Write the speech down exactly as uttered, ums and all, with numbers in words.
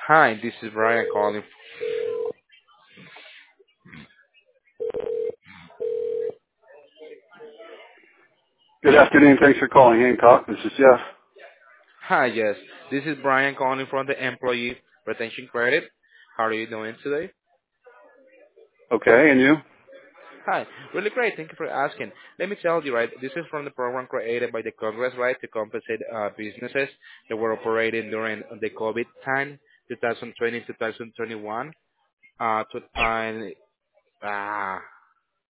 Hi, this is Brian calling. Good afternoon. Thanks for calling Hancock. This is Jeff. Hi, yes, this is Brian calling from the Employee Retention Credit. How are you doing today? Okay, and you? Hi, really great. Thank you for asking. Let me tell you, right, this is from the program created by the Congress, right, to compensate uh, businesses that were operating during the COVID time, twenty twenty, twenty twenty-one. Uh, to, and, ah,